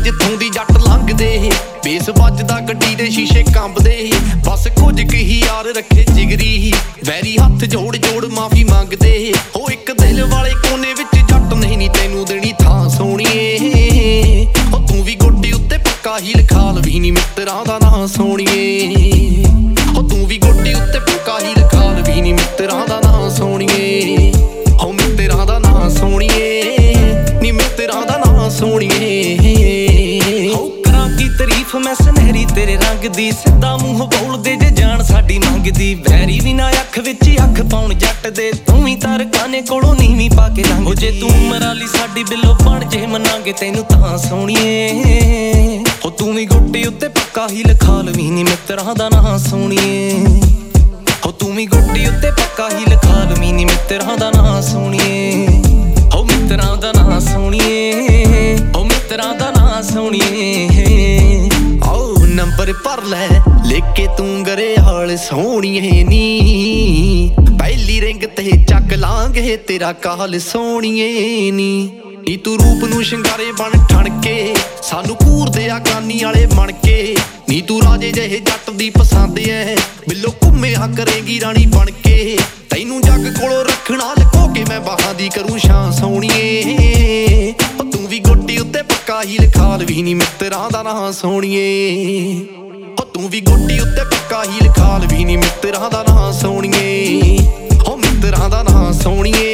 ਜਿੱਥੋਂ ਦੀ ਜੱਟ ਲੰਘਦੇ ਬੇਸ ਵੱਜਦਾ ਗੱਡੀ ਦੇ ਸ਼ੀਸ਼ੇ ਕੰਬਦੇ ਬਸ ਕੁਝ ਕੁ ਹੀ ਯਾਰ ਰੱਖੇ ਜਿਗਰੀ ਵੈਰੀ ਹੱਥ ਜੋੜ ਜੋੜ ਮਾਫੀ ਮੰਗਦੇ ਹੋ ਇੱਕ ਦਿਲ ਵਾਲੇ ਕੋਨੇ ਵਿੱਚ ਜੱਟ ਨਹੀਂ ਤੈਨੂੰ ਦੇਣੀ ਥਾਂ ਸੋਹਣੀਏ ਹੋ ਤੂੰ ਵੀ ਗੋਡੀ ਉੱਤੇ ਪੱਕਾ ਹੀ ਲਿਖਾ ਲਵੀਂ ਨੀ ਮਿੱਤਰਾਂ ਦਾ ਨਾਂ ਸੋਹਣੀਏ ਹੋ ਤੂੰ ਵੀ ਗੋਡੀ ਉੱਤੇ ਪੱਕਾ ਹੀ ਲਿਖਾ ਲਵੀਂ ਨੀ ਮਿੱਤਰਾਂ ਦਾ ਨਾਂ ਸੋਹਣੀਏ ਹੋ ਮਿੱਤਰਾਂ ਦਾ ਨਾਂ ਸੋਹਣੀਏ ਨੀ ਮਿੱਤਰਾਂ ਦਾ ਨਾਂ ਸੋਹਣੀਏ ਹੋ ਕਰਾਂ ਕੀ ਤਾਰੀਫ ਮੈਂ ਸੁਨਹਿਰੀ ਤੇਰੇ ਰੰਗ ਦੀ ਸਿੱਧਾ ਮੂੰਹ ਬੋਲਦੇ ਜੇ ਜਾਣ ਸਾਡੀ ਮੰਗਦੀ ਵੈਰੀ ਵੀ ਨਾ ਅੱਖ ਵਿੱਚ ਅੱਖ ਪਾਉਣ ਜੱਟ ਦੇ ਤੂੰ ਵੀ ਤਰਕਾਨੇ ਕੋਲੋਂ ਨੀਵੀਂ ਪਾ ਕੇ ਲੰਘ ਜੇ ਤੂੰ ਮਰਾਲੀ ਸਾਡੀ ਬਿੱਲੋ ਬਣ ਜੇ ਮੰਨਾਂਗੇ ਤੈਨੂੰ ਤਾਂ ਸੋਹਣੀਏ ਹੋ ਤੂੰ ਵੀ ਗੋਡੇ ਉੱਤੇ ਪੱਕਾ ਹੀ ਲਿਖਾ ਲਵੀਂ ਨੀ ਮਿੱਤਰਾਂ ਦਾ ਨਾਂ ਸੋਹਣੀਏ ਹੋ ਤੂੰ ਵੀ ਗੋਡੇ ਉੱਤੇ ਪੱਕਾ ਹੀ ਲਿਖਾ ਲਵੀਂ ਨੀ ਮਿੱਤਰਾਂ ਦਾ ਨਾਂ ਸੋਹਣੀਏ ਹੋ ਮਿੱਤਰਾਂ ਦਾ ਨਾਂ ਸੋਹਣੀਏ ਹੋ ਮਿੱਤਰਾਂ ਦਾ ਨਾਂ ਸੋਹਣੀਏ ਆਓ ਨੰਬਰ ਭਰ ਲੈ ਲਿਖ ਕੇ ਤੂੰ ਗਰੇਹਾਲ ਸੋਹਣੀਏ ਨੀ ਪਹਿਲੀ ਰਿੰਗ ਤੇ ਚੱਕ ਲਾਂਗੇ ਤੇਰਾ ਕਾਲ ਸੋਹਣੀਏ ਨੀ ਤੂੰ ਰੂਪ ਨੂੰ ਸ਼ਿੰਗਾਰੇ ਬਣ ਠਣ ਕੇ ਸਾਨੂੰ ਘੂਰਦੇ ਆ ਕਾਨੀ ਵਾਲੇ ਬਣ ਕੇ ਨੀ ਤੂੰ ਰਾਜੇ ਜਿਹੇ ਜੱਟ ਦੀ ਪਸੰਦ ਐ ਬਿੱਲੋ ਘੁੰਮਿਆ ਕਰੇਗੀ ਰਾਣੀ ਬਣ ਕੇ ਤੈਨੂੰ ਜੱਗ ਕੋਲੋਂ ਰੱਖਣਾ ਲਕੋ ਕੇ ਮੈਂ ਬਾਹਾਂ ਦੀ ਕਰੂੰ ਛਾਂ ਸੋਹਣੀਏ ਤੂੰ ਵੀ ਗੋਡੀ ਉੱਤੇ ਪੱਕਾ ਹੀ ਲਿਖਾ ਲਵੀਂ ਨੀ ਮਿੱਤਰਾਂ ਦਾ ਨਾਂ ਸੋਹਣੀਏ ਤੂੰ ਵੀ ਗੋਡੀ ਉੱਤੇ ਪੱਕਾ ਹੀ ਲਿਖਾ ਲਵੀਂ ਨੀ ਮਿੱਤਰਾਂ ਦਾ ਨਾਂ ਸੋਹਣੀਏ ਹੋ ਮਿੱਤਰਾਂ ਦਾ ਨਾਂ ਸੋਹਣੀਏ